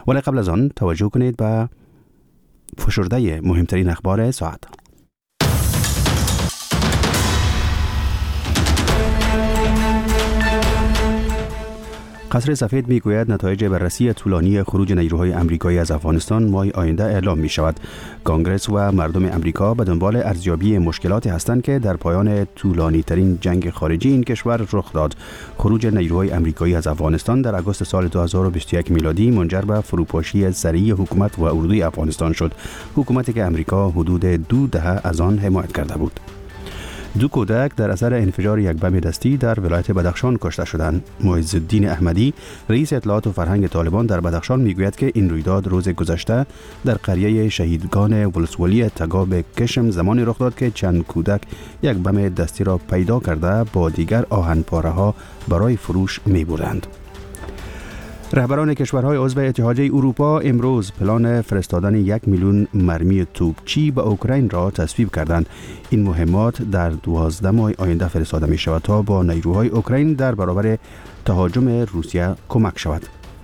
ولی قبل از آن توجه کنید به فشرده مهمترین اخبار ساعت. قصر سفید میگوید نتایج بررسی طولانی خروج نیروهای آمریکایی از افغانستان ماه آینده اعلام می شود. کانگرس و مردم آمریکا به دنبال ارزیابی مشکلاتی هستند که در پایان طولانی ترین جنگ خارجی این کشور رخ داد. خروج نیروهای آمریکایی از افغانستان در آگوست سال 2021 میلادی منجر به فروپاشی سریع حکومت و اردوی افغانستان شد. حکومتی که آمریکا حدود 2 دهه از آن حمایت کرده بود. 2 کودک در اثر انفجار یک بم دستی در ولایت بدخشان کشته شدند. معز الدین احمدی، رئیس اطلاعات و فرهنگ طالبان در بدخشان میگوید که این رویداد روز گذشته در قریه شهیدگان ولسوالی تگاب کشم زمانی رخ داد که چند کودک یک بم دستی را پیدا کرده با دیگر آهنپاره ها برای فروش می بردند. رهبران کشورهای عضو اتحادیه اروپا امروز پلان فرستادن 1 میلیون مرمی توپچی به اوکراین را تصویب کردند. این مهمات در 12 ماه آینده فرستاده می شود تا با نیروهای اوکراین در برابر تهاجم روسیه کمک شود.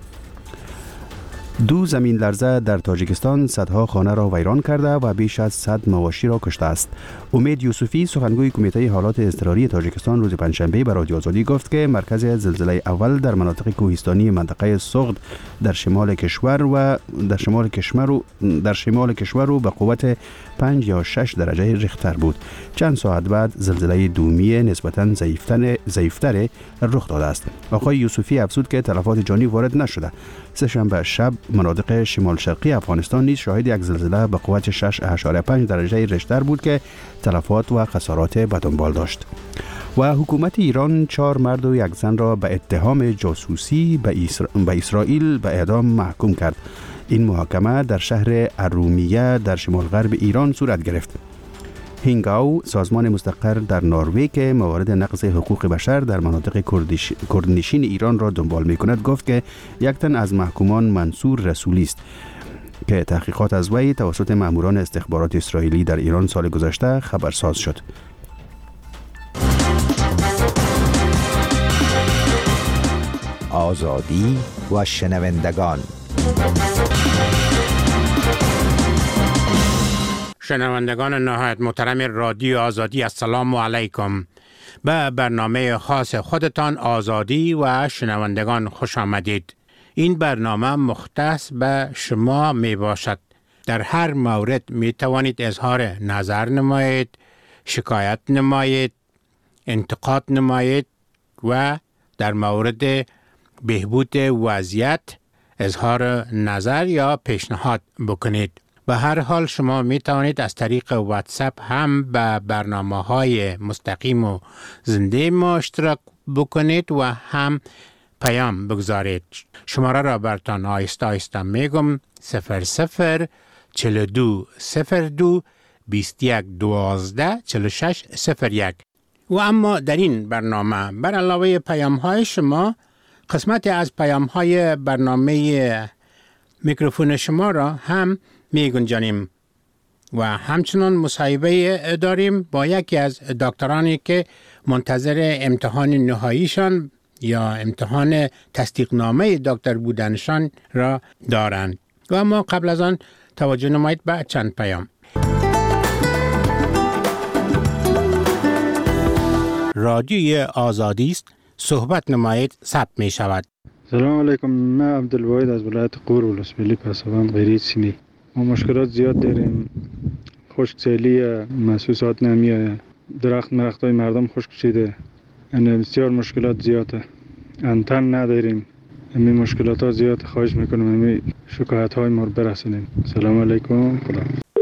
2 زمین لرزه در تاجیکستان صدها خانه را ویران کرده و بیش از 100 مواشی را کشته است. امید یوسفی، سخنگوی کمیته حالات اضطراری تاجیکستان، روز پنجشنبه به رادیو آزادی گفت که مرکز زلزله اول در مناطق کوهستانی منطقه سغد در شمال کشور و به قوت 5 یا 6 درجه ریختر بود. چند ساعت بعد زلزله دومی نسبتاً ضعیفتر رخ داده است. آقای یوسفی افزود که تلفات جانی وارد نشده. سه‌شنبه شب مناطق شمال شرقی افغانستان نیز شاهد یک زلزله به قوت 6.5 درجه ریشتر بود که تلفات و خسارات به دنبال داشت. و حکومت ایران 4 مرد و 1 زن را به اتهام جاسوسی به اسرائیل به اعدام محکوم کرد. این محاکمه در شهر ارومیه در شمال غرب ایران صورت گرفت. هینگاو، سازمان مستقر در نروژ که موارد نقض حقوق بشر در مناطق کردنشین ایران را دنبال می‌کند، گفت که 1 تن از محکومان منصور رسولی است که تحقیقات از وی توسط ماموران استخبارات اسرائیلی در ایران سال گذشته خبرساز شد. آزادی و شنوندگان. شنوندگان نهایت محترم رادیو آزادی، السلام علیکم. به برنامه خاص خودتان آزادی و شنوندگان خوش آمدید. این برنامه مختص به شما می باشد. در هر مورد می توانید اظهار نظر نمایید، شکایت نمایید، انتقاد نمایید و در مورد بهبود وضعیت اظهار نظر یا پیشنهاد بکنید. به هر حال شما می توانید از طریق واتساپ هم به برنامه‌های مستقیم و زنده ما اشتراک بکنید و هم پیام بگذارید. شماره را براتان آهسته آهسته میگم: 00 42 02 21 12 46 01. و اما در این برنامه بر علاوه پیام‌های شما، قسمتی از پیام‌های برنامه میکروفون شما را هم می گنجانیم و همچنان مصاحبه داریم با یکی از دکترانی که منتظر امتحان نهاییشان یا امتحان تصدیق نامه دکتر بودنشان را دارند. و اما قبل از آن توجه نمایید به چند پیام. رادیوی آزادی است، صحبت نمایید، ثبت می شود. سلام علیکم، من عبدالواحد از ولایت غور ولسوالی پسابند غیری سیمی. ما مشکلات زیاد داریم. خشکسالی، محسوسات نمیاد، درختای مردم خشک شده، یعنی بسیار مشکلات زیاده. انتن نداریم. همین مشکلات ها زیاد. خواهش میکنم همین شکایت های ما رو برسونیم. سلام علیکم. خدا.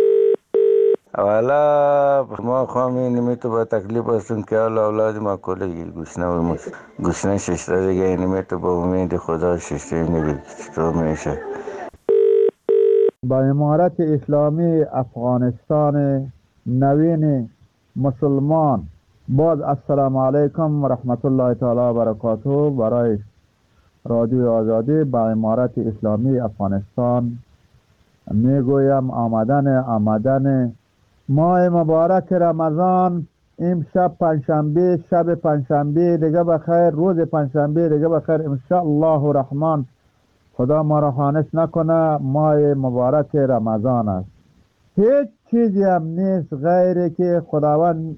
اولا ما خواهیم نمیتو با تکلیف هستیم که اولاد ما کلی گشنه ششته دیگه نمیتو با امید خدا ششته نگیشتو میشه. با امارت اسلامی افغانستان نوین مسلمان، باز السلام علیکم و رحمت الله تعالی و برکاته. برای رادیو آزادی با امارت اسلامی افغانستان میگویم آمدن ماه مبارک رمضان امشب پنجشنبه، شب پنجشنبه دیگه بخیر، روز پنجشنبه دیگه بخیر. ان شاء الله الرحمن خدا ما را خانش نکنه. ماه مبارک رمضان است. هیچ چیزی هم نیست غیر که خداوند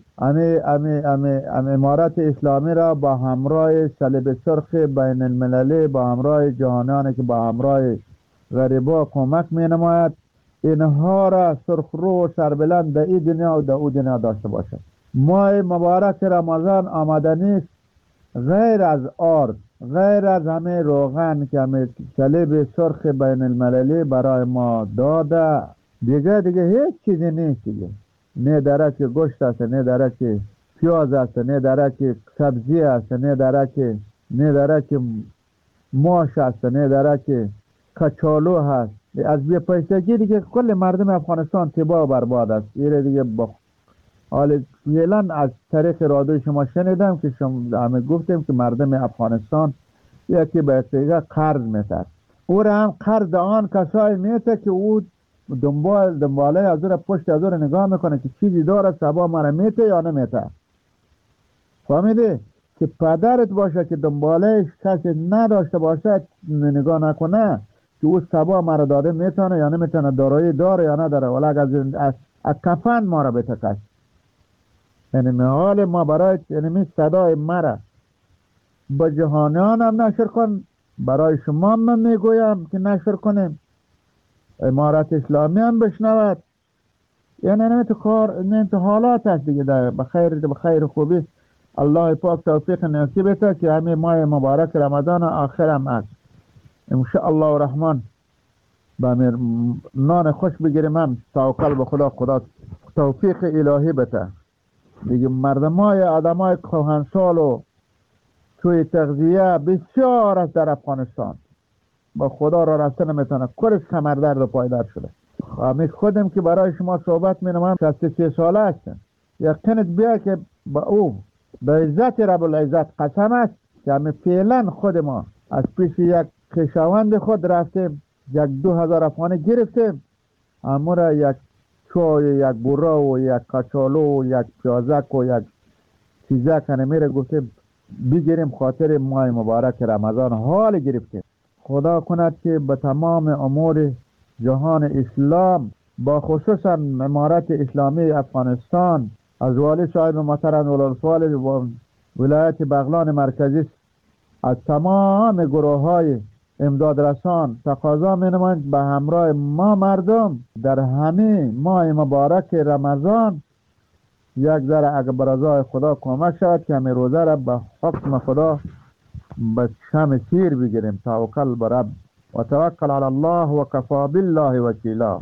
امارت اسلامی را با همراه صلیب سرخ بین المللی، با همراه جهانیانی که با همراه غریبا کمک می نماید، اینها را سرخرو و سربلند در این دنیا و در او دنیا داشته باشد. ماه مبارک رمضان آمده نیست غیر از آرد، غیر از همه روغن که همه صلیب سرخ بین المللی برای ما داده. دیگه هیچ چیزی نیست دیگه. نه درک گوشت است، نه درک پیاز است، نه درک سبزی است، نه درک ماش است، نه درک کچالو هست. از بی پیسگی دیگه کل مردم افغانستان تباه و برباد است. ایره دیگه حال فعلا از طریق رادیو شما شنیدم که شما همه گفتیم که مردم افغانستان یکی به یکی قرض میتر. او را هم قرض آن کسایی میته که او دنباله از او پشت از او نگاه میکنه که چیزی داره سبا مرا میته یا نمیته. فهمیدی؟ که پدرت باشه که دنباله کسی نداشته باشه نگاه نکنه که او سبا مرا داده میتونه یا نمیتونه، دارایی داره یا نداره، ولی از کفن ما را بتکش. یعنی حال ما برای یعنی صدای مرا با جهانیان هم نشر کن، برای شما من میگویم که نشر کنیم، امارت اسلامی هم بشنود. یعنی نه تو حالات هست دیگه. بخیر خوبی الله پاک توفیق نصیب بده که همین ماه مبارک رمضان آخرم است انشاءالله الرحمن با نان خوش بگیریم. هم توکل به خدا توفیق الهی بده دیگه. مردمای آدمای کهنسال و توی تغذیه بسیار است در افغانستان. با خدا را رسته نمیتونه، کلش کمردرد و پایدار شده. همین خودم که برای شما صحبت مینمم 63 ساله هستم. یقینت بیا که با او به عزت رب العزت قسم است که همین فعلا خود ما از پیش یک خویشاوند خود رفتیم، یک 2000 افغانی گرفتیم، اما را یک چای، یک بورا و یک کچالو و یک پیازک و یک چیزک میره گفتیم بگیریم خاطر ماه مبارک رمضان. حال گرفتیم. خدا کند که به تمام امور جهان اسلام با خصوصا امارت اسلامی افغانستان از والی صاحب محترم ولایت ولایت بغلان مرکزی از تمام گروه های امداد رسان تقاضا می‌نمایند به همراه ما مردم در همین ماه مبارک رمضان یک ذره اگر برای خدا کمک شود که همین روزه را به حکم خدا به شم سیر بگیریم. توکل بر رب و توکل علی الله و کفا بالله وکیلا.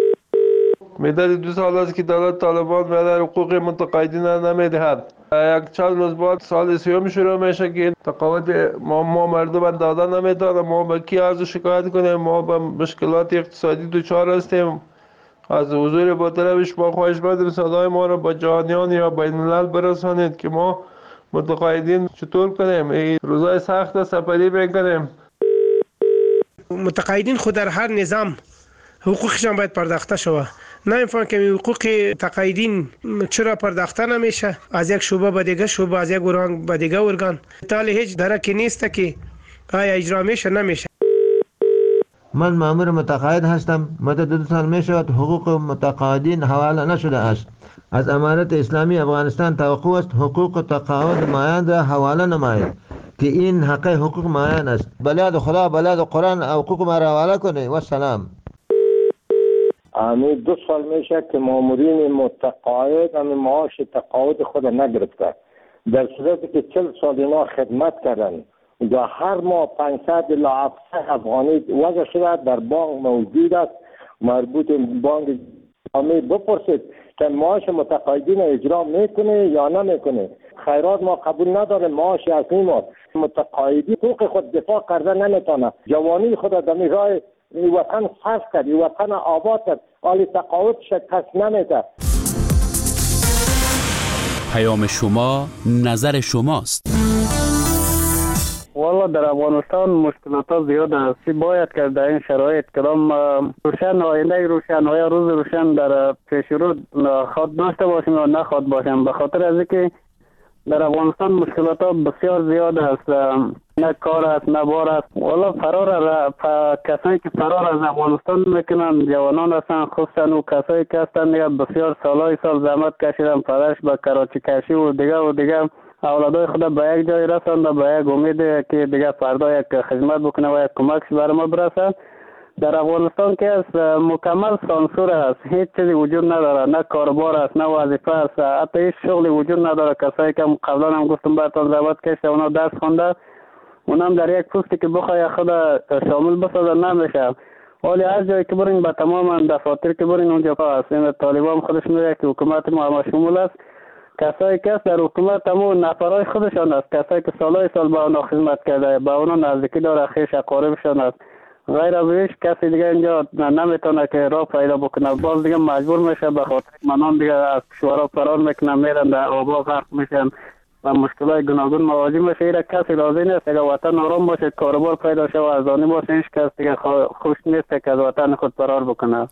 مدت 2 سال است که دولت طالبان به حقوق متقاعدین نمیدهد. یک چند روز بعد سال سیوم شروع میشه که تقاعد ما مردم داده نمیتونه. ما به کی عرض شکایت کنیم؟ ما به مشکلات اقتصادی دچار هستیم. از حضور با طلبش ما خواهش می‌کنیم صدای ما را با جهانیان یا بین الملل برسانید که ما متقاعدین چطور کنیم. این روزای سخت سپری میکنیم. متقاعدین خود در هر نظام حقوقشان باید پرداخته شود. نمی‌فهمم که حقوق تقاعدین چرا پرداخته نمیشه از یک شعبه به دیگه شعبه، از یک ارگان به دیگه ارگان. تالی هیچ درکی نیست که آیا اجرا میشه نمیشه. من مأمور متقاعد هستم. مدت 2 سال می شود حقوق متقاعدین حواله نشده است. از امارت اسلامی افغانستان توقع است حقوق تقاعد مایان را حواله نماید که این حق حقوق مایان است. بلاد خدا، بلاد قرآن حقوق ما را حواله کنه و سلام. همین 2 سال میشه که مامورین متقاعد همین معاش تقاعد خود نگرفته، در صورتی که 40 سال اینا خدمت کردن و هر ماه 500 الی 700 افغانی وضع شده در بانک موجود است. مربوط بانک اسلامی بپرسید که معاش متقاعدین اجرا میکنه یا نمیکنه. خیرات ما قبول نداره، معاش اصلی ما متقاعدی حقوق خود دفاع کرده نمیتونه. جوانی خود در راه این وطن صرف کرد، این وطن آباد کرد، حالی تقاعد شکست نمیده. پیام شما نظر شماست. والله در افغانستان مشکلات زیاد است. باید که در این شرایط کدام روشن آینده روشن و یا روز روشن در پیش رو خود داشته باشیم یا نخواد باشیم. به خاطر از اینکه در افغانستان مشکلات بسیار زیاد است. نه کار است نه بار است. والا کسایی که فرار از افغانستان میکنن جوانان هستن، خصوصا او کسایی که هستن دیگه بسیار سال زحمت کشیدن، پدرش به کراچی کشی و دیگه اولادای خود به یک جای رساندن، به یک امید که دیگه فردا یک خدمت بکنه و یک کمکش برای ما برسه. در افغانستان که است مکمل سانسور است، هیچ چیزی وجود نداره، نه کاربار است نه وظیفه است، حتی هیچ شغلی وجود نداره. کسایی که قبلا هم گفتم براتون زحمت کشیده اونا درس خونده، اونم در یک پستی که بخواه خود شامل بسازه نمیشه. ولی هر جایی که برین به تمام دفاتر که برین اونجا هست. این طالبان خودش میگه که حکومت ما شمول است. کسایی که در حکومت همون نفرای خودشان است، کسایی که سالهای سال به اونا خدمت کرده، به اونا نزدیکی داره، خیش اقاربشان است. غیر از هیچ کسی دیگه اینجا نمیتونه که راه پیدا بکنه. باز دیگه مجبور میشه به خاطر منان دیگه از کشورها فرار میکنن، میرن در آبا غرق میشن و مشکلات گوناگون مواجه میشه. اینا کسی راضی نیست که وطن آرام باشه، کاروبار پیدا شه و ارزانی باشه. هیچ کس دیگه خوش نیست که از وطن خود فرار بکنه.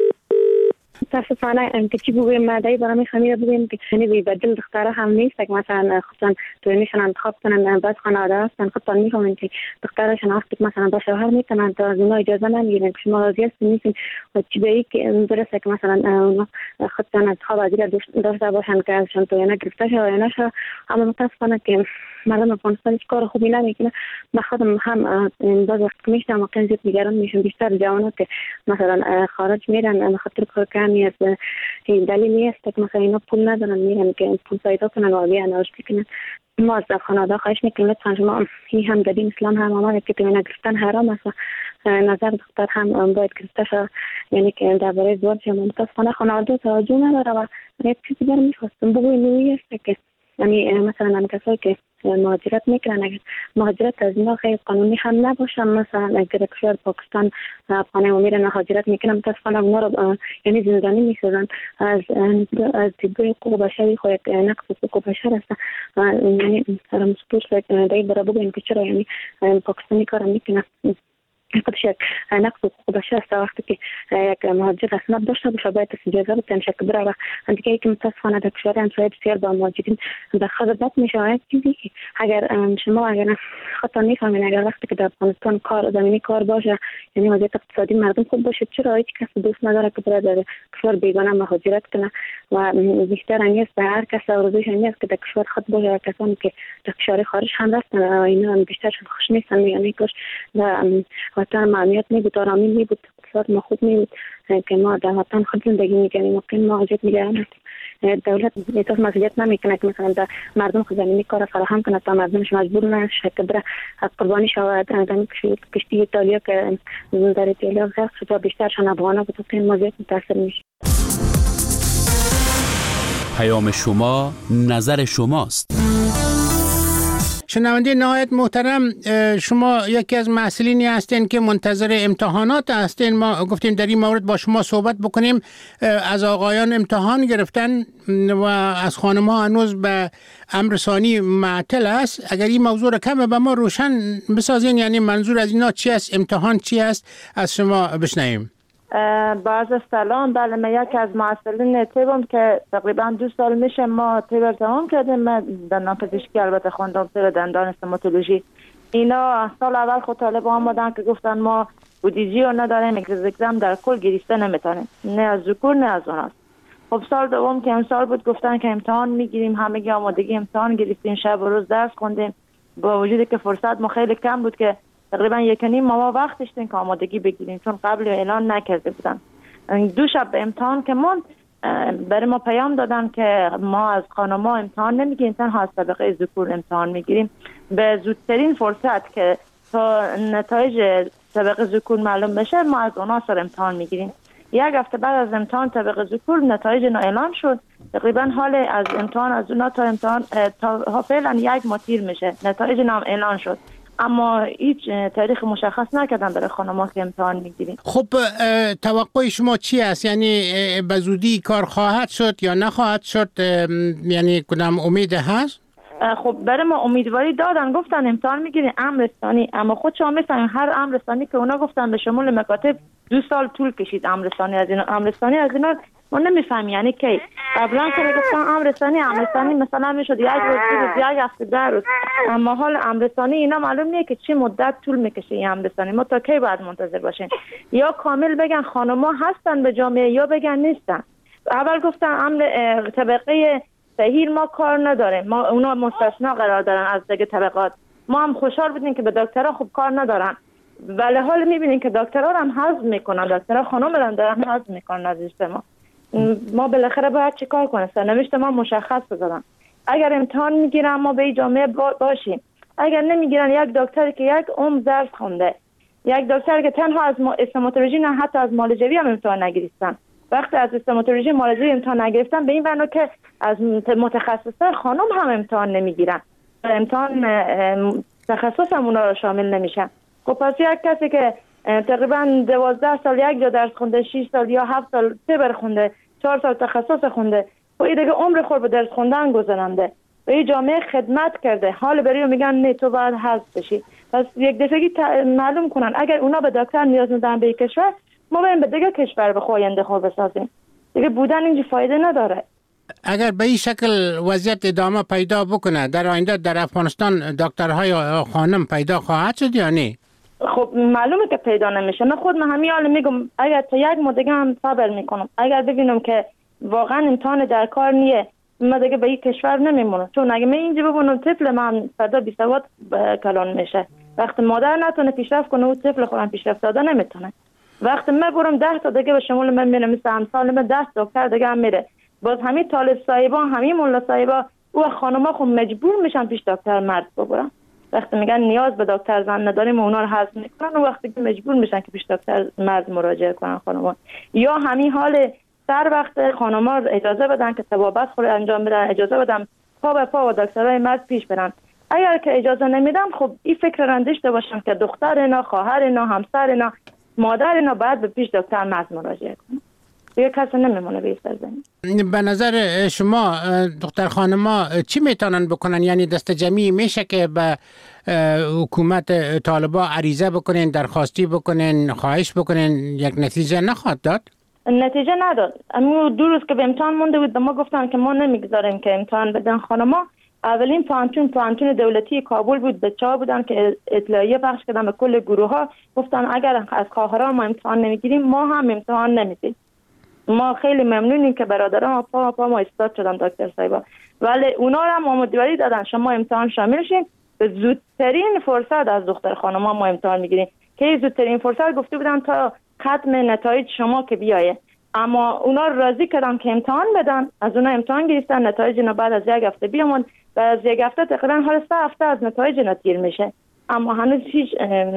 متاسفانه که چی بگویم مادری برای میخوایم بگویم که خیلی بدل دخترها هم نیست که مثلا خودشان توانیشان انتخاب کنن. بعض خانواده هستن خودشان میفهمن که دخترشان وقتی مثلا با شوهر میتونن تا از اونا اجازه نمیگیرن که شما راضی هستین نیستین و چی به این که درسته که مثلا اونا خودشان انتخاب ازیر داشته باشن که ازشان توانه گرفته شه یا نشه. اما متاسفانه که مردم افغانستان هیچ کار خوبی نمیکنه. من خودم هم باز وقت که میشتم واقعا زیاد نگران میشم، بیشتر جوانان که مثلا خارج میرن به خاطر کار کردن است. دلیلی است که مثلا اینا پول ندارن میرن که پول پیدا کنن و بیان آشتی کنن. ما از خانواده خواهش میکنیم لطفا شما این هم در دین اسلام هم آمده که توانه گرفتن حرام است. نظر دختر هم باید گرفته شد، یعنی که درباره ازدواج شما متاسفانه خانواده توجه نداره. و یک چیزی دیگر میخواستم بگویم این است که یعنی مثلا هم کسایی که مهاجرت میکنن، اگر مهاجرت از اینا خیلی قانونی هم نباشن، مثلا اگر کشور پاکستان افغانستان میرن مهاجرت میکنن، متاسفانه اونا رو یعنی زندانی میسازن. از دیدگاه حقوق بشری خود نقض حقوق بشر است. یعنی مسئول دایی برای بگویم که چرا یعنی پاکستانی کار میکنن خودش یک نقص حقوق بشر است. وقتی که یک مهاجر اسناد داشته باشه باید اجازه بده که بره. و دیگه که متاسفانه در کشور همسایه بسیار با مهاجرین بد میشه. چیزی که اگر خودتان میفهمین اگر وقتی که در افغانستان کار زمینی کار باشه، یعنی وضعیت اقتصادی مردم خوب باشه، چرا هیچ کس دوست نداره که بره در کشور بیگانه مهاجرت کنه؟ و بیشتر انگیز به هر کس آرزوش است که در کشور خود باشه. کسانی که در کشور خارج هم رفتن اینا بیشترشون خوش نیستن، یعنی کاش وطن معمیت میبود، آرامی میبود، اقتصاد ما خوب میبود که ما در وطن خود زندگی میکنیم. ممکن مهاجرت میگردن دولت احساس مسئولیت نمیکنه که مثلا در مردم خود زمینی کار فراهم کنه تا مردمش مجبور نشه که بره قربانی شود. در کشتی ایتالیا که در ایتالیا غرق شد و بیشترشان افغانا بود که ما زیاد متاثر میشه. پیام شما نظر شماست. شنونده نهایت محترم، شما یکی از مسئولینی هستین که منتظر امتحانات هستین. ما گفتیم در این مورد با شما صحبت بکنیم. از آقایان امتحان گرفتن و از خانم‌ها هنوز به امر ثانی معطل است. اگر این موضوع را کم به ما روشن بسازین، یعنی منظور از اینا چی است، امتحان چی است، از شما بشنویم. باز سلام. بله، من یکی از مسئولین تیبم که تقریبا 2 سال میشه ما تیبر تمام کردیم. من دندان پزشکی البته خوندم، تیبر دندان استوماتولوژی. اینا سال اول خود طالب آمدن که گفتن ما بودجه رو نداریم، اگزم در کل گرفته نمیتونیم، نه از ذکور نه از اوناست. خب سال دوم که امسال بود گفتن که امتحان میگیریم، همگی آمادگی امتحان گرفتیم، شب و روز درس خوندیم، با وجودی که فرصت ما خیلی کم بود که تقریبا 1.5 ماه وقت داشتیم که آمادگی بگیریم، چون قبل اعلان نکرده بودن. 2 شب به امتحان که من برای ما پیام دادن که ما از خانم‌ها امتحان نمیگیریم، تنها از طبقه ذکور امتحان میگیریم. به زودترین فرصت که تا نتایج طبقه ذکور معلوم بشه ما از اونا سر امتحان میگیریم. 1 هفته بعد از امتحان طبقه ذکور نتایج اعلان شد. تقریبا حال از امتحان از اونا تا امتحان تا فعلا 1 ماه تیر میشه. نتایج نام اعلان شد، اما هیچ تاریخ مشخص نکردن برای خانم‌ها که امتحان میگیریم. خب توقع شما چی است؟ یعنی به زودی کار خواهد شد یا نخواهد شد؟ یعنی کدام امید هست؟ خب برای ما امیدواری دادن، گفتن امتحان میگیرین امر ثانی، اما خود شما میفهمین هر امر ثانی که اونا گفتن به شمول مکاتب 2 سال طول کشید. امر ثانی از اینا ما نمیفهمیم یعنی کی. قبلا که گفتن امرسانی مثلا میشد یک روز یک هفته 10 روز، اما حال امرسانی اینا معلوم نیست که چی مدت طول میکشه این امرسانی. ما تا کی باید منتظر باشیم؟ یا کامل بگن خانم‌ها هستن به جامعه یا بگن نیستن. اول گفتن امر طبقه صحیح ما کار نداریم، ما اونا مستثنا قرار دارن از دیگه طبقات. ما هم خوشحال بودیم که به دکترها خوب کار ندارن، ولی حال میبینیم که دکترها هم حذف میکنن، دکترها خانم هم دارن حذف میکنن از ما. ما بالاخره باید چی کار کنیم؟ سرنوشت ما مشخص بذارن. اگر امتحان میگیرن ما به این جامعه باشیم، اگر نمیگیرن یک دکتری که یک عمر درس خونده، یک دکتر که تنها از استوماتولوژی نه حتی از معالجوی هم امتحان نگرفتن، وقتی از استوماتولوژی معالجوی امتحان نگرفتن به این معنی که از متخصصه خانم هم امتحان نمیگیرن، امتحان تخصص هم اونا رو شامل نمیشن. خب پس یک کسی که تقریبا 12 سال یک جا درس خونده، 6 سال یا 7 سال تبر خونده، 4 سال تخصص خونده، خب این دیگه عمر خود به درس خوندن گذرانده، به این جامعه خدمت کرده، حال بری میگن نه تو باید حذف بشی. پس یک دفعگی معلوم کنن اگر اونا به دکتر نیاز ندارن به کشور، ما بریم به دیگه کشور به خوینده خود بسازیم. دیگه بودن اینجا فایده نداره. اگر به این شکل وضعیت ادامه پیدا بکنه در آینده در افغانستان دکترهای خانم پیدا خواهد شد یا نه؟ خب معلومه که پیدا نمیشه. من خود همین حال میگم اگر تا یک مدت هم صبر میکنم، اگر ببینم که واقعا امتحان در کار نیه، من دیگه به این کشور نمیمونم. چون اگه من اینجا بمونم طفل من فردا بی سواد کلان میشه. وقتی مادر نتونه پیشرفت کنه و طفل خودم پیشرفت داده نمیتونه. وقتی من برم 10 تا دیگه به شمول من میره، مثل امثال من 10 دکتر دیگه هم میره، باز همین طالب صاحبا همین ملا صاحبا و خانم‌ها خب مجبور میشن پیش دکتر مرد ببرن. وقتی میگن نیاز به دکتر زن نداریم اونا رو حذف میکنن و وقتی که مجبور میشن که پیش دکتر مرد مراجعه کنن خانم‌ها. یا همین حال سر وقت خانم‌ها اجازه بدن که طبابت خود انجام بدن، اجازه بدن پا به پا و دکترای مرد پیش برن. اگر که اجازه نمیدن خب این فکر رنج داشته باشن که دختر اینا، خواهر اینا، همسر اینا، مادر اینا باید به پیش دکتر مرد مراجعه کنن. دیگه کسی نمیمونه به این سرزمین. به نظر شما دختر خانما چی میتونن بکنن؟ یعنی دست جمعی میشه که به حکومت طالبا عریضه بکنین، درخواستی بکنین، خواهش بکنین، یک نتیجه نخواد داد؟ نتیجه نداد. اما 2 روز که به امتحان مونده بود ما گفتن که ما نمیگذاریم که امتحان بدن خانما. اولین پانتون دولتی کابل بود، بچه‌ها بودن که اطلاعیه پخش کردن به کل گروه ها، گفتن اگر از خواهران ما امتحان نمیگیریم ما هم امتحان نمیدیم. ما خیلی ممنونیم که برادران پا ما استاد شدن دکتر صاحبا، ولی اونا هم آمادگی دادن شما امتحان شامل شین، به زودترین فرصت از دختر خانم‌ها ما امتحان میگیریم که زودترین فرصت گفته بودن تا ختم نتایج شما که بیایه. اما اونا راضی کردن که امتحان بدن، از اونا امتحان گرفتن، نتایج اینا بعد از 1 هفته بیامون، بعد از 1 هفته تقریبا حالا 3 هفته از نتایج نتیر میشه، اما هنوز هیچ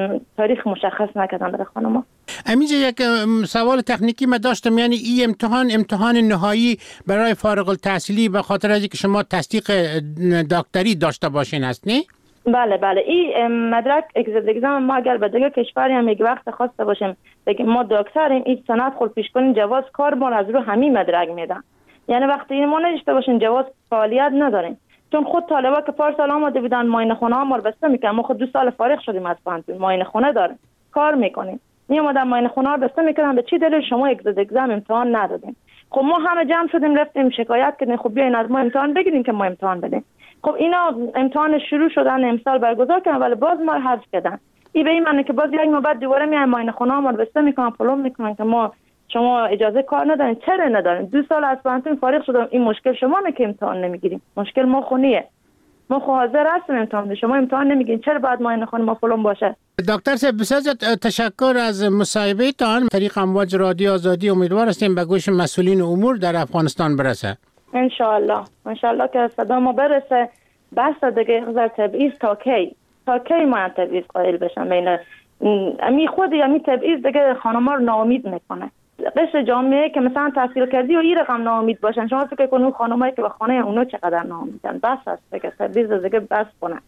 تاریخ مشخص نکردن برای خانم‌ها. همینجا یک سوال تکنیکی من داشتم، یعنی این امتحان نهایی برای فارغ التحصیلی به خاطر از اینکه شما تصدیق دکتری داشته باشین است نه؟ بله این مدرک اگزام ما اگر به دیگه کشوری هم یک وقت خواسته باشیم بگیم ما دکتریم، این سند خود پیش کنیم جواز کار ما از رو همین مدرک میدن. یعنی وقتی ما نداشته باشیم جواز فعالیت نداریم، چون خود طالبا که پارسال آمده بودن معاینه خونه ها ما رو بسته میکنن. ما خود 2 سال فارغ شدیم از پانتون، معاینه خونه داریم، کار میکنیم، میومدن معاینه خونه ها بسته میکنن به چی دلیل شما اگزام امتحان ندادین. خب ما همه جمع شدیم رفتیم شکایت کردیم، خب بیاین از ما امتحان بگیریم که ما امتحان بدیم. خب اینا امتحان شروع شدن امسال برگزار کردن ولی باز ما رو حذف کردن. این به این معنی که باز یک ما بعد دوباره میایم معاینه خونه ها ما رو بسته میکنن، پلم میکنن که ما شما اجازه کار ندارین. چرا ندارین؟ 2 سال از پانتون فارغ شدم، این مشکل شما نه که امتحان نمیگیریم، مشکل ما خونیه. ما خو حاضر هستیم امتحان، شما امتحان نمیگین، چرا بعد معاینه خونه ما پلم باشه؟ دکتر صاحب بسیار تشکر از مصاحبه تان. طریق امواج رادیو آزادی امیدوار هستیم به گوش مسئولین امور در افغانستان برسه. ان شاء الله که صدا ما برسه. بس دیگه غیر تبعیض تا کی ما تبعیض قائل بشن بین امی خود امی تبعیض دیگه خانم‌ها رو ناامید میکنه. قشر جامعه که مثلا تحصیل کردی و این رقم ناامید باشن، شما فکر کنید خانمایی که به خانه اونو چقدر ناامیدن. بس است دیگه تبعیض دیگه بس کنه.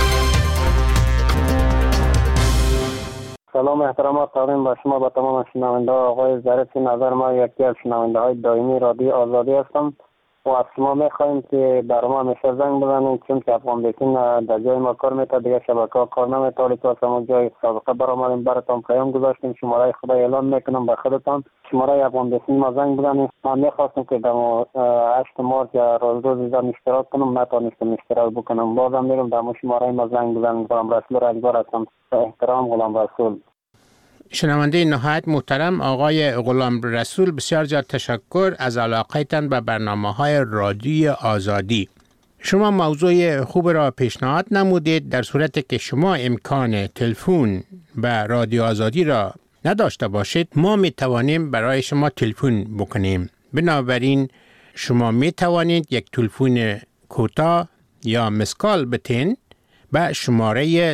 سلام احترامات تقدیم به شما، به تمام شنونده ها. آقای ظریف نظر ما یکی از شنونده های دائمی رادیو آزادی هستم. و از شما میخواهیم که برای ما همیشه زنگ بزنید، چون که افغان بیتین در جای ما کار میتونه، دیگه شبکه ها کار نمیتونه. ولی تو از جای سابقه برآمدیم، براتون پیام گذاشتیم، شماره خدا اعلام میکنم به خودتان، شماره افغان بیتین ما زنگ بزنید. من میخواستم که در 8 مارچ روز زن اشتراک کنم، نتونستم اشتراک بکنم. بازم میگم در شماره ما زنگ بزنید. غلام رسول رنجبر هستم. احترام، غلام رسول. شنونده نهایت محترم آقای غلام رسول، بسیار زیاد تشکر از علاقتان به برنامه‌های رادیوی آزادی. شما موضوع خوب را پیشنهاد نمودید. در صورتی که شما امکان تلفن به رادیو آزادی را نداشته باشید، ما می توانیم برای شما تلفن بکنیم. بنابراین شما می توانید یک تلفن کوتاه یا مسکال بتین به شماره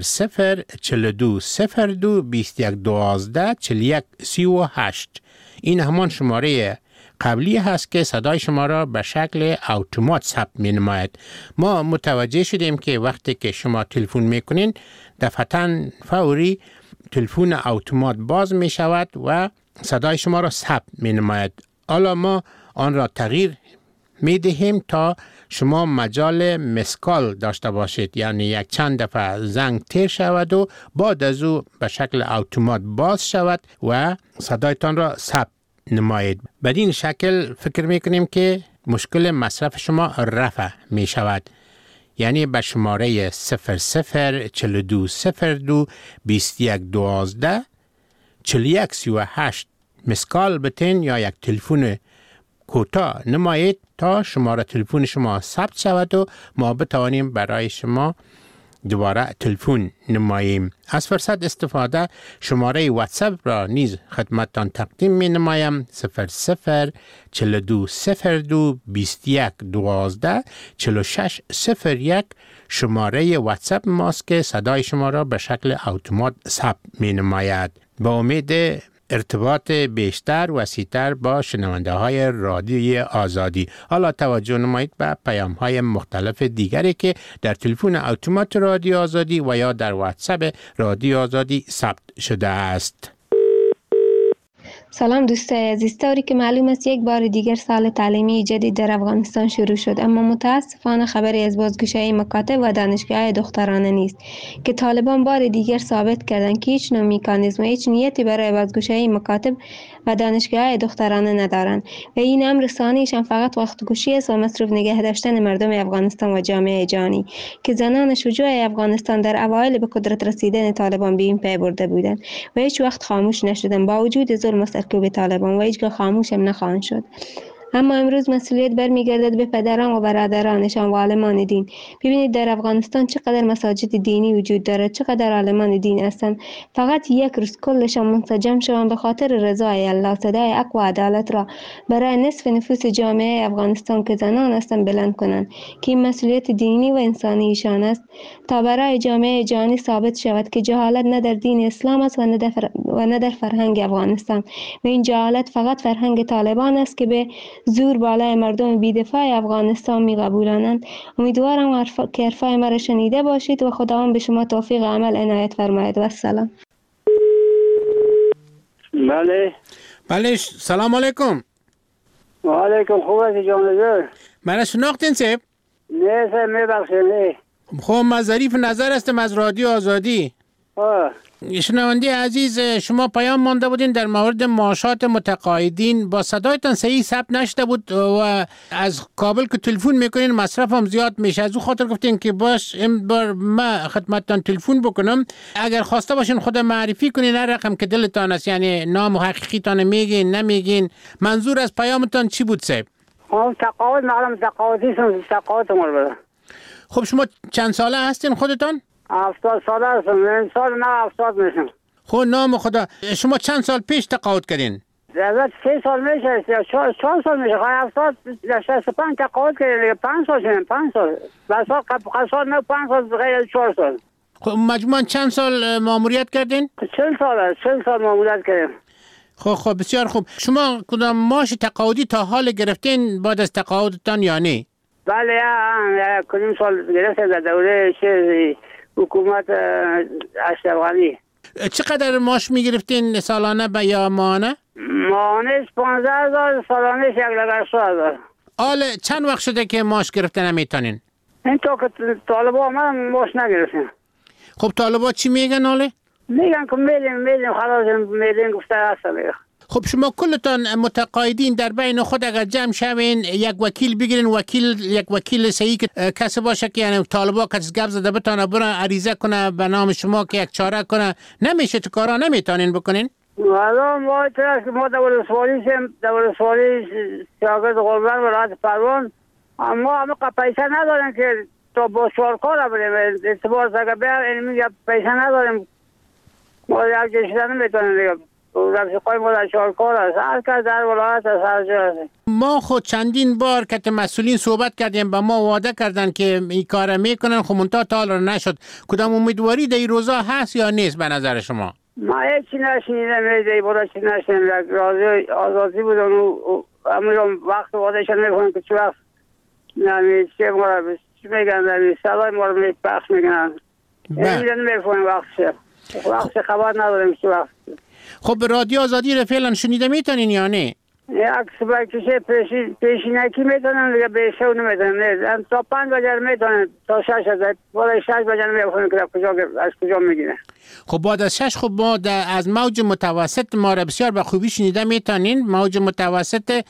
00420221124138. این همان شماره قبلی هست که صدای شما را به شکل اتومات ثبت می نماید. ما متوجه شدیم که وقتی که شما تلفن می کنین دفعتاً فوری تلفن اتومات باز می شود و صدای شما را ثبت می نماید. حالا ما آن را تغییر می دهیم تا شما مجال مسکال داشته باشید، یعنی یک چند دفعه زنگ تیر شود و بعد از او به شکل اتومات باز شود و صدایتان را ثبت نمایید. بدین شکل فکر میکنیم که مشکل مصرف شما رفع می شود. یعنی به شماره 004221124138 مسکال بتین یا یک تلفن کوتاه نمایید تا شماره تلفن شما ثبت شود و ما بتوانیم برای شما دوباره تلفن نماییم. از فرصت استفاده شماره واتساپ را نیز خدمتتان تقدیم می نمایم. 004221124601 شماره واتساپ ماست که صدای شما را به شکل اتومات ثبت می نماید. با امید ارتباط بیشتر وسیع‌تر با شنونده های رادیوی آزادی. حالا توجه نمایید به پیام های مختلف دیگری که در تلفن اتومات رادیو آزادی و یا در واتساپ رادیو آزادی ثبت شده است. سلام دوستای عزیز، طوری که معلوم است یک بار دیگر سال تعلیمی جدید در افغانستان شروع شد، اما متاسفانه خبری از بازگشایی مکاتب و دانشگاه‌های دخترانه نیست که طالبان بار دیگر ثابت کردند که هیچ نوع مکانیزم و هیچ نیتی برای بازگشایی مکاتب و دانشگاه‌های دخترانه ندارند و این امر ثانیشان فقط وقت کشی است و مصروف نگه داشتن مردم افغانستان و جامعه جهانی که زنان شجاع افغانستان در اوایل به قدرت رسیدن طالبان به این پی برده بودند و هیچ وقت خاموش نشدند با وجود ظلم مرتکب طالبان و هیچگاه خاموش هم نخواهند شد. اما امروز مسئولیت برمیگردد به پدران و برادرانشان و عالمان دین. ببینید در افغانستان چقدر مساجد دینی وجود دارد، چقدر عالمان دین هستند. فقط یک روز کلشان منسجم شوند به خاطر رضای الله، صدای حق و عدالت را برای نصف نفوس جامعه افغانستان که زنان هستند بلند کنند که این مسئولیت دینی و انسانی ایشان است تا برای جامعه جهانی ثابت شود که جهالت نه در دین اسلام است و نه در فرهنگ افغانستان و این جهالت فقط فرهنگ طالبان است که به زور بالای مردم بی‌دفاع افغانستان می‌قبولانند. امیدوارم که حرفای مرا شنیده باشید و خداوند به شما توفیق عمل عنایت فرماید. و السلام. بله سلام علیکم. و علیکم. خوب هستی جانزر؟ من شناختین سیب؟ نه سیب میبخشید. خب من ظریف نظر هستم از رادیو آزادی. شنونده عزیز، شما پیام مانده بودین در مورد معاشات متقاعدین، با صدایتان صحیح ثبت نشده بود و از کابل که تلفن میکنین مصرف هم زیاد میشه، از او خاطر گفتین که باش این بار ما خدمتتان تلفن بکنم. اگر خواسته باشین خود معرفی کنین هر رقم که دلتان است، یعنی نام و حقیقیتان میگین نمیگین. منظور از پیامتان چی بود صاحب؟ تقاعد معلوم تقاعد مر. خب شما چند ساله هستین خودتان؟ 70 ساله هستم. این سال نه 70 میشم. خب نام خدا، شما چند سال پیش تقاعد کردین؟ از 3 سال میشه، 4 سال میشه. 70 65 تقاعد کردیم. 5 سال شدیم. 5 سال. بعد سال نه 5 سال غیر 4 سال. خب مجموعاً چند سال ماموریت کردین؟ 40 سال ماموریت کردیم. خب بسیار خوب. شما کدام معاش تقاعدی تا حال گرفتین بعد از تقاعدتان یا نه؟ بله کدوم سال گرفتم در دوره حکومت اشرف غنی. چقدر معاش میگرفتین سالانه یا ماهانه؟ ماهانه 15000، سالانه 1,80,000. حال چند وقت شده که ماش گرفته نمیتونین؟ این تا که طالبا آمدن ماش نگرفتیم. خب طالبا چی میگن حاله؟ میگن که میلیم خلاص میلیم گفته هستم. خب شما کلتان متقاعدین در بین خود اگر جمع شوین یک وکیل بگیرین، یک وکیل صحیح که کسی باشه که یعنی طالبا کسی گپ زده بتونه برن عریضه کنه به نام شما که یک چاره کنه، نمیشه تو کارا نمیتونین بکنین؟ الان ما ترس که ما دولتسوالی شاگرد غربت ولایت پروان، اما همه پیسه نداریم که تا با شارکار بریم اعتبار اگر بیار اینمی پیسه نداریم ما یک جشنه نمیتونیم دیگه. رفیقای ما در شارکار هست، هر کس در ولایت هست، هر جا هست. ما خود چندین بار که مسئولین صحبت کردیم با ما وعده کردن که این کار میکنن، خب منتها تا حالا نشد. کدام امیدواری در این روزا هست یا نیست به نظر شما؟ ما هیچی نشنیدم، هیچی براشی نشنیدم. راضی آزادی بودن و همون وقت وعدهشان میکنن که چه وقت چه میگن صدای ما رو پخش میکنن. اینجا نمیفهمیم وقت خبر نداریم چه وقت. خب رادیو آزادی رو فعلا شنیده میتونین یا نه؟ یک سبکشه پیشینکی میتونن دیگه به شو نمیتونن. تا 5 بجه میتونن تا 6 بالای 6 بجه نمیفهمن که از کجا میگیرن. خب بعد از 6 خب ما از موج متوسط ما را بسیار به خوبی شنیده میتونین. موج متوسط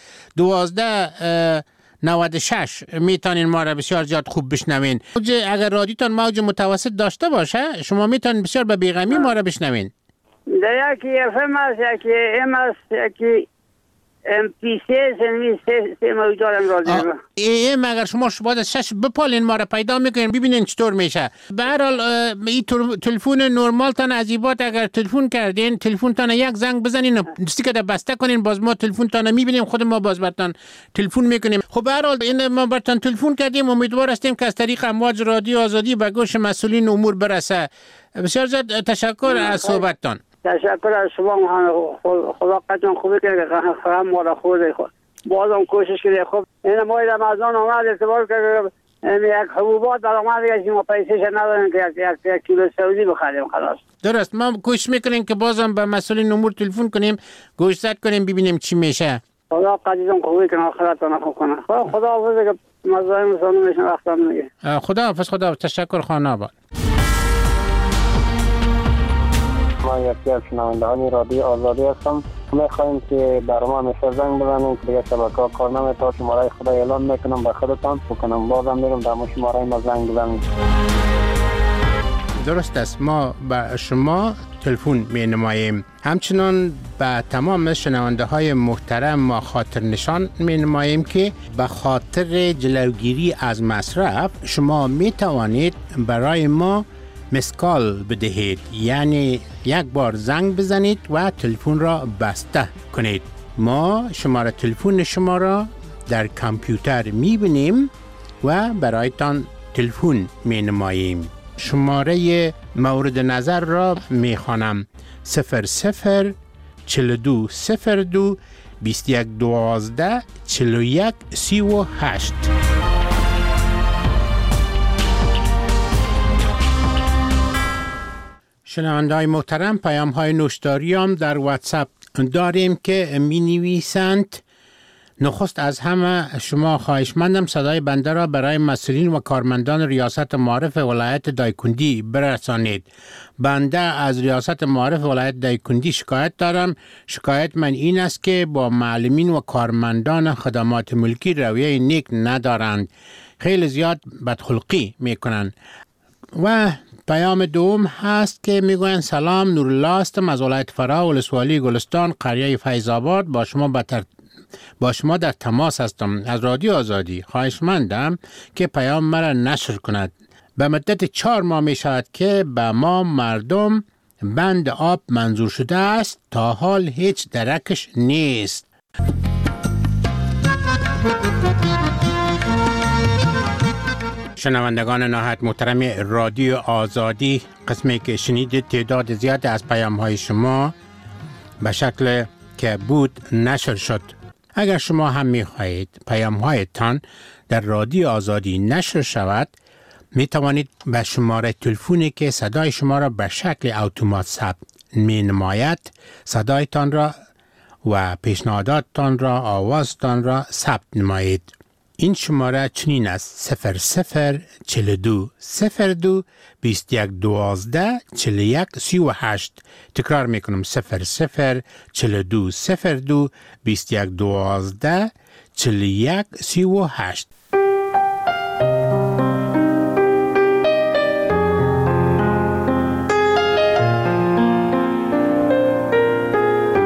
1296 میتونین ما را بسیار زیاد خوب بشنوین. اگر رادیوتان موج متوسط داشته باشه شما میتونین بسیار به بیغمی ما را بشنوین. در یکی FM هست، یکی M هست، یکی MP3 سه موج دارم رادیو. AM اگر شما بعد از 6 بپالین ما را پیدا میکنین ببینین چطور میشه. به هر حال این تلفن نرمال تان عجیبات اگر تلفن کردین تلفن تان یک زنگ بزنین و استیکر بسته کنین باز ما تلفن تان میبینیم خود ما باز برتان تلفن میکنیم. خب به هر حال این ما برتان تلفن کردیم، امیدوار هستیم که از طریق امواج رادیو آزادی به گوش مسئولین امور برسه. بسیار زیاد تشکر از صحبتتان. تشکر از شما. خدا قدرتون خوبی که خرم ما را خورده. بازم کوشش کرده. خب این ماه رمضان آمد اعتبار که یک حبوبات در آمد که ما پیسهش نداریم که یک کیلو سعودی بخریم خلاص. درست، ما کوشش میکنیم که بازم به مسئولین امور تلفن کنیم، گوشزد کنیم ببینیم چی میشه. خدا قدرتون خوبی که آخرتون خوب کنه. خدا حافظ که مزاحم سانو میشن وقتم میگه. خدا حافظ. تشکر خان آباد. ما یکی از شنوندگان رادیو آزادی هستم. میخوایم که برای ما همیشه زنگ بزنیم که دیگه شبکه‌ها کار نمی‌کنه. شماره خدا اعلام میکنم به خودتان بکنم بازم میگم در شماره ما زنگ بزنید. درست است، ما به شما تلفن می نماییم. همچنان به تمام شنونده های محترم ما خاطر نشان می نماییم که به خاطر جلوگیری از مصرف شما می توانید برای ما مسکال بدهید، یعنی یک بار زنگ بزنید و تلفن را بسته کنید. ما شماره تلفن شما را در کامپیوتر می بینیم و برایتان تلفن می نماییم. شماره مورد نظر را می خوانم: 00 42 02 21 12 41 38. شنونده‌های محترم، پیام‌های نوشتاری هم در واتساپ داریم که می نویسند: نخست از همه شما خواهشمندم صدای بنده را برای مسئولین و کارمندان ریاست معارف ولایت دایکندی برسانید. بنده از ریاست معارف ولایت دایکندی شکایت دارم. شکایت من این است که با معلمین و کارمندان خدمات ملکی رویه نیک ندارند. خیلی زیاد بدخلقی میکنند. و پیام دوم هست که میگوین: سلام، نورالله هستم از ولایت فرا، ولسوالی گلستان، قریه فیض‌آباد. با شما در تماس هستم از رادیو آزادی. خواهشمندم که پیام مرا نشر کند. به مدت 4 ماه می شود که به ما مردم بند آب منظور شده است، تا حال هیچ درکش نیست. شنوندگان نهایت محترم رادیو آزادی، قسمی که شنیدید تعداد زیاد از پیام‌های شما به شکل که بود نشر شد. اگر شما هم می‌خواهید پیام‌هایتان در رادیو آزادی نشر شود، می توانید به شماره تلفنی که صدای شما را به شکل اتومات ثبت می نماید صدایتان را و پیشنهاداتتان را، آوازتان را ثبت نمایید. این شماره چنین است: 0042 02 21 12 41 38. تکرار میکنم: 0042 02 21 12 41 38.